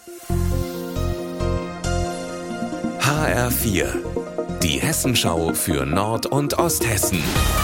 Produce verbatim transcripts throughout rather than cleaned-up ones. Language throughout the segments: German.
H R vier, die Hessenschau für Nord- und Osthessen.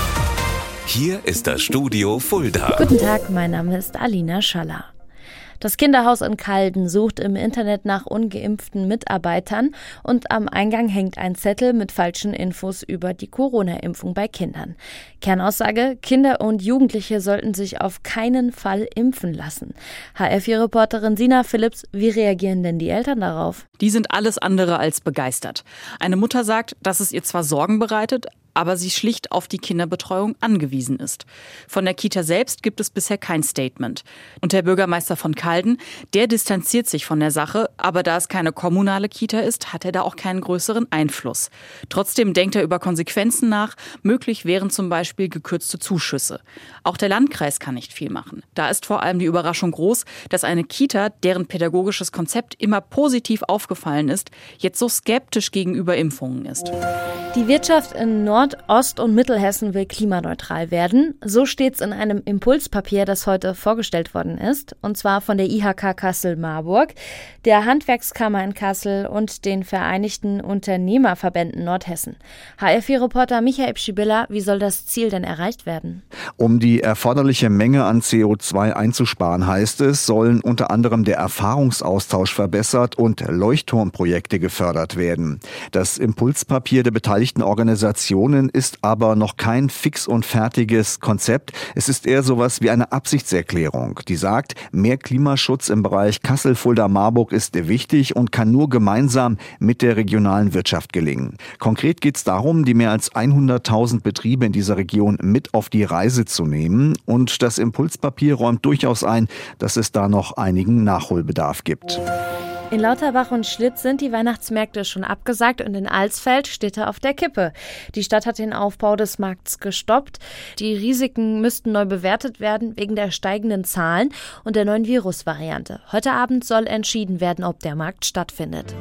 Hier ist das Studio Fulda. Guten Tag, mein Name ist Alina Schaller. Das Kinderhaus in Calden sucht im Internet nach ungeimpften Mitarbeitern und am Eingang hängt ein Zettel mit falschen Infos über die Corona-Impfung bei Kindern. Kernaussage: Kinder und Jugendliche sollten sich auf keinen Fall impfen lassen. H R vier Reporterin Sina Philipps, wie reagieren denn die Eltern darauf? Die sind alles andere als begeistert. Eine Mutter sagt, dass es ihr zwar Sorgen bereitet, aber sie schlicht auf die Kinderbetreuung angewiesen ist. Von der Kita selbst gibt es bisher kein Statement. Und der Bürgermeister von Calden, der distanziert sich von der Sache, aber da es keine kommunale Kita ist, hat er da auch keinen größeren Einfluss. Trotzdem denkt er über Konsequenzen nach. Möglich wären zum Beispiel gekürzte Zuschüsse. Auch der Landkreis kann nicht viel machen. Da ist vor allem die Überraschung groß, dass eine Kita, deren pädagogisches Konzept immer positiv aufgefallen ist, jetzt so skeptisch gegenüber Impfungen ist. Die Wirtschaft in Nord-, Ost- und Mittelhessen will klimaneutral werden. So steht's in einem Impulspapier, das heute vorgestellt worden ist. Und zwar von der I H K Kassel-Marburg, der Handwerkskammer in Kassel und den Vereinigten Unternehmerverbänden Nordhessen. H R vier Reporter Michael Pschibilla, wie soll das Ziel denn erreicht werden? Um die erforderliche Menge an C O zwei einzusparen, heißt es, sollen unter anderem der Erfahrungsaustausch verbessert und Leuchtturmprojekte gefördert werden. Das Impulspapier der beteiligten Organisationen ist aber noch kein fix und fertiges Konzept. Es ist eher sowas wie eine Absichtserklärung, die sagt, mehr Klimaschutz im Bereich Kassel-Fulda-Marburg ist wichtig und kann nur gemeinsam mit der regionalen Wirtschaft gelingen. Konkret geht es darum, die mehr als hunderttausend Betriebe in dieser Region mit auf die Reise zu nehmen. Und das Impulspapier räumt durchaus ein, dass es da noch einigen Nachholbedarf gibt. In Lauterbach und Schlitz sind die Weihnachtsmärkte schon abgesagt und in Alsfeld steht er auf der Kippe. Die Stadt hat den Aufbau des Markts gestoppt. Die Risiken müssten neu bewertet werden wegen der steigenden Zahlen und der neuen Virusvariante. Heute Abend soll entschieden werden, ob der Markt stattfindet.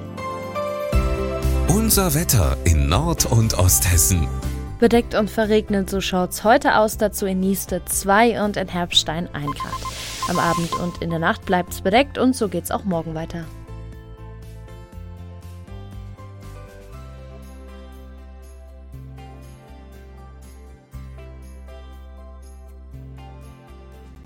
Unser Wetter in Nord- und Osthessen. Bedeckt und verregnet, so schaut's heute aus, dazu in Nieste zwei und in Herbstein ein Grad. Am Abend und in der Nacht bleibt's bedeckt und so geht's auch morgen weiter.